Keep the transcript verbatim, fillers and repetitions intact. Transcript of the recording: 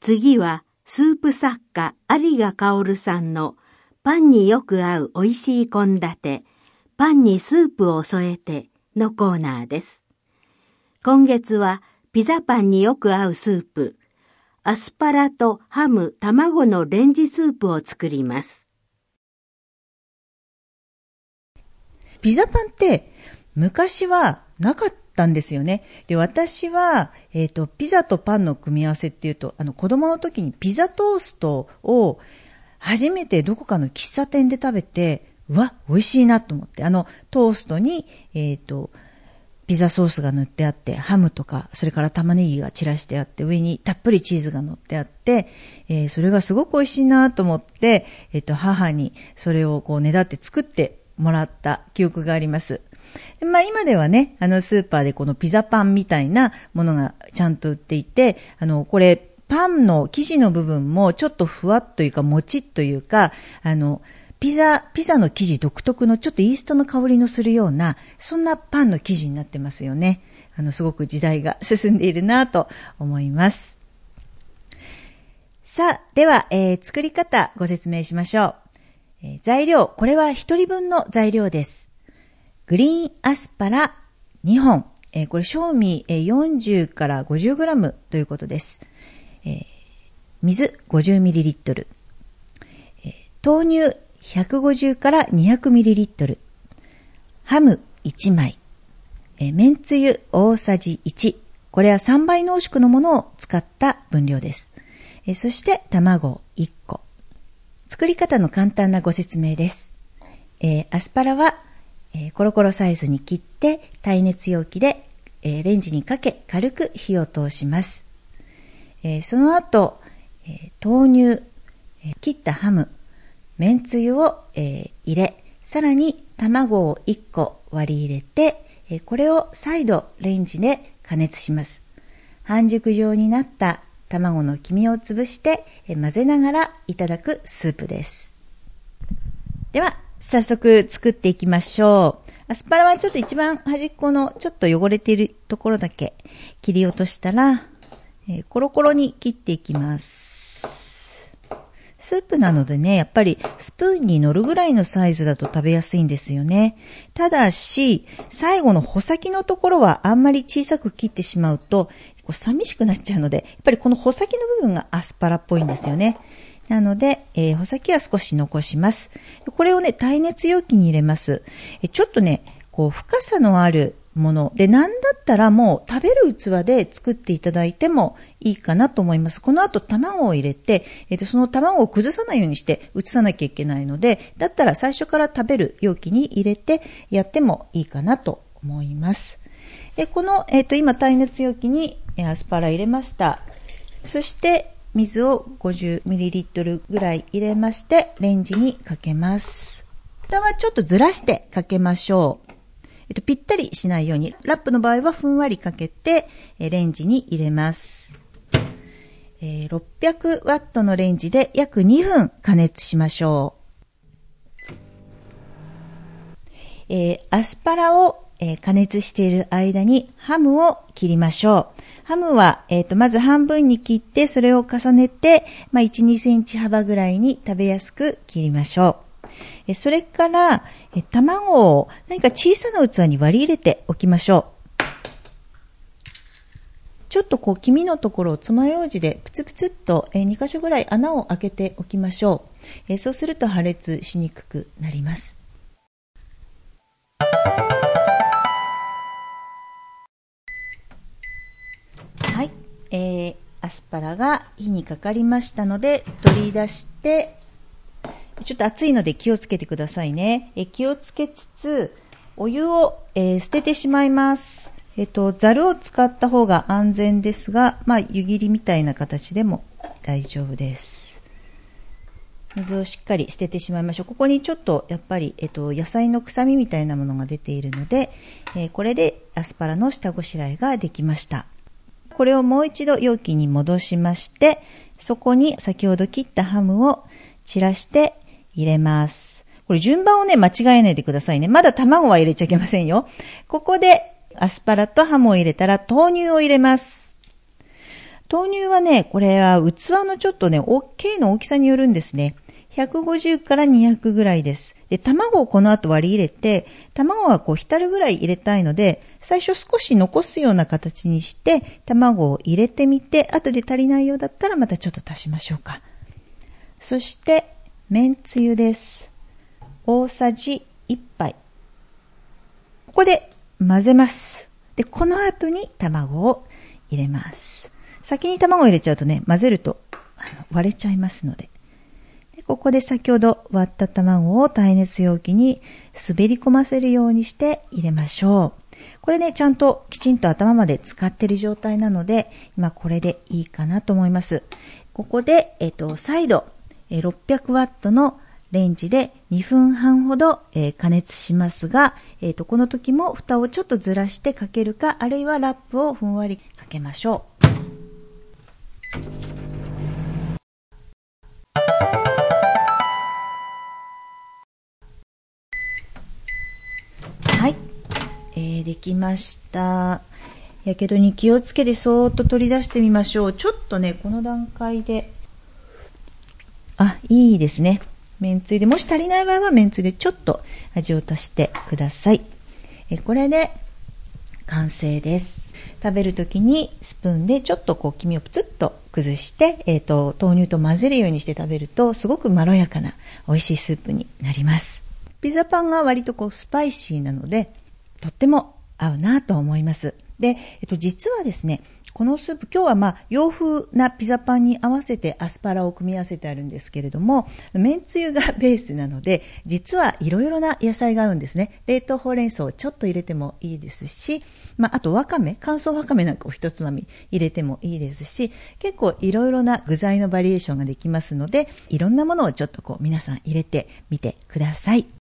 次はスープ作家有賀薫さんのパンによく合うおいしい献立、パンにスープを添えてのコーナーです。今月はピザパンによく合うスープ、アスパラとハム、卵のレンジスープを作ります。 ピザパンって昔はなかったんですよね。で、私は、えっと、ピザとパンの組み合わせっていうと、あの、子供の時にピザトーストを初めてどこかの喫茶店で食べて、うわ、美味しいなと思って、あの、トーストに、えっと、ピザソースが塗ってあって、ハムとか、それから玉ねぎが散らしてあって、上にたっぷりチーズが乗ってあって、えー、それがすごく美味しいなと思って、えっと、母にそれをこうねだって作ってもらった記憶があります。でまあ今ではね、あのスーパーでこのピザパンみたいなものがちゃんと売っていて、あの、これ、パンの生地の部分もちょっとふわっというか、もちっというか、あの、ピザ、ピザの生地独特のちょっとイーストの香りのするような、そんなパンの生地になってますよね。あの、すごく時代が進んでいるなと思います。さあ、では、えー、作り方ご説明しましょう。えー、材料、これはひとりぶんの材料です。グリーンアスパラにほん、えー、これ賞味よんじゅうからごじゅうグラムということです。えー、水 ごじゅうミリリットル、えー、豆乳ひゃくごじゅうからにひゃくミリリットル、ハムいちまい、えー、めんつゆ大さじいち、これはさんばい濃縮のものを使った分量です。えー、そして卵いっこ。作り方の簡単なご説明です。えー、アスパラは、えー、コロコロサイズに切って耐熱容器で、えー、レンジにかけ軽く火を通します。えー、その後、えー、豆乳、えー、切ったハム、めんつゆを、えー、入れ、さらに卵をいっこ割り入れて、えー、これを再度レンジで加熱します。半熟状になった卵の黄身を潰して、えー、混ぜながらいただくスープです。では早速作っていきましょう。アスパラはちょっと一番端っこのちょっと汚れているところだけ切り落としたら、えー、コロコロに切っていきます。スープなのでね、やっぱりスプーンに乗るぐらいのサイズだと食べやすいんですよね。ただし、最後の穂先のところはあんまり小さく切ってしまうと、こう寂しくなっちゃうので、やっぱりこの穂先の部分がアスパラっぽいんですよね。なので、えー、穂先は少し残します。これをね、耐熱容器に入れます。えちょっとね、こう深さのあるもので、なんだったらもう食べる器で作っていただいてもいいかなと思います。この後卵を入れて、えっと、その卵を崩さないようにして移さなきゃいけないので、だったら最初から食べる容器に入れてやってもいいかなと思います。で、この、えっと、今耐熱容器にアスパラ入れました。そして水を ごじゅうミリリットル ぐらい入れまして、レンジにかけます。蓋はちょっとずらしてかけましょう。えっと、ぴったりしないように、ラップの場合はふんわりかけて、えレンジに入れます。えー、ろっぴゃくワットのレンジで約にふん加熱しましょう。えー、アスパラを、えー、加熱している間にハムを切りましょう。ハムは、えっと、まず半分に切って、それを重ねて、まあ、いち、にセンチ幅ぐらいに食べやすく切りましょう。えそれから、え卵を何か小さな器に割り入れておきましょう。ちょっとこう黄身のところを爪楊枝でプツプツっとえに箇所ぐらい穴を開けておきましょう。えそうすると破裂しにくくなります。はい、えー、アスパラが火にかかりましたので取り出して、ちょっと熱いので気をつけてくださいね。え気をつけつつ、お湯を、えー、捨ててしまいます。えっと、ざるを使った方が安全ですが、まあ、湯切りみたいな形でも大丈夫です。水をしっかり捨ててしまいましょう。ここにちょっと、やっぱり、えっと、野菜の臭みみたいなものが出ているので、えー、これでアスパラの下ごしらえができました。これをもう一度容器に戻しまして、そこに先ほど切ったハムを散らして入れます。これ順番をね、間違えないでくださいね。まだ卵は入れちゃいけませんよ。ここでアスパラとハムを入れたら豆乳を入れます。 豆乳はね、これは器のちょっとね、大きいの大きさによるんですね。ひゃくごじゅうからにひゃくぐらいです。で、卵をこの後割り入れて、卵はこう浸るぐらい入れたいので、最初少し残すような形にして、卵を入れてみて、後で足りないようだったらまたちょっと足しましょうか。そして、めんつゆです。大さじいっぱい。ここで混ぜます。で、この後に卵を入れます。先に卵を入れちゃうとね、混ぜるとあの割れちゃいますので。で、ここで先ほど割った卵を耐熱容器に滑り込ませるようにして入れましょう。これね、ちゃんときちんと頭まで使っている状態なので、今これでいいかなと思います。ここで、えっと、再度、ろっぴゃくワットのレンジでにふんはんほど、えー、加熱しますが、えっと、この時も蓋をちょっとずらしてかけるか、あるいはラップをふんわりかけましょう。はい、えー、できました。やけどに気をつけてそーっと取り出してみましょう。ちょっとね、この段階で、あ、いいですね。めんつゆで、もし足りない場合はめんつゆでちょっと味を足してください。えこれで完成です。食べるときにスプーンでちょっとこう黄身をプツッと崩して、えっと、豆乳と混ぜるようにして食べるとすごくまろやかな美味しいスープになります。ピザパンが割とこうスパイシーなので、とっても合うなと思います。で、えっと、実はですね、このスープ、今日はまあ洋風なピザパンに合わせてアスパラを組み合わせてあるんですけれども、めんつゆがベースなので、実はいろいろな野菜が合うんですね。冷凍ほうれん草をちょっと入れてもいいですし、まあ、あとわかめ、乾燥わかめなんかを一つまみ入れてもいいですし、結構いろいろな具材のバリエーションができますので、いろんなものをちょっとこう皆さん入れてみてください。